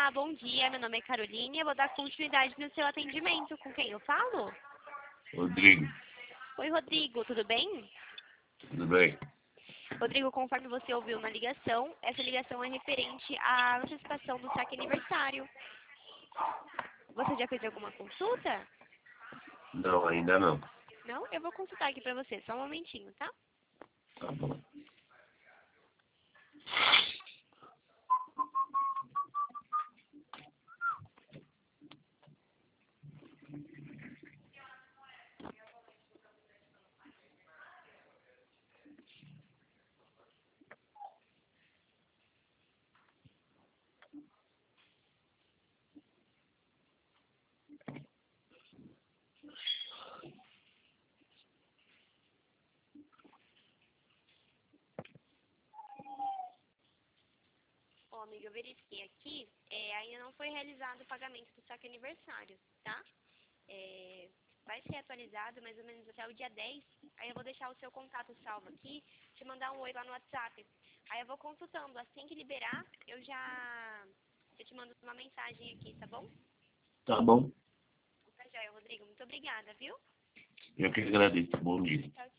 Olá, bom dia. Meu nome é Caroline. Eu vou dar continuidade no seu atendimento. Com quem eu falo? Rodrigo, Oi, Rodrigo. Tudo bem? tudo bem? Rodrigo, conforme você ouviu na ligação, essa ligação é referente à antecipação do saque aniversário. Você já fez alguma consulta? Não, ainda não. Não? Eu vou consultar aqui pra você. Só um momentinho, tá? Tá bom. Ó, amiga, eu verifiquei aqui. Ainda não foi realizado o pagamento do saque aniversário, tá? Vai ser atualizado mais ou menos até o dia 10. Aí eu vou deixar o seu contato salvo aqui, te mandar um oi lá no WhatsApp. Aí eu vou consultando. Assim que liberar, eu te mando uma mensagem aqui, tá bom? Tá bom. Tá joia, Rodrigo. Muito obrigada, viu? Eu que agradeço. Bom dia. Tchau,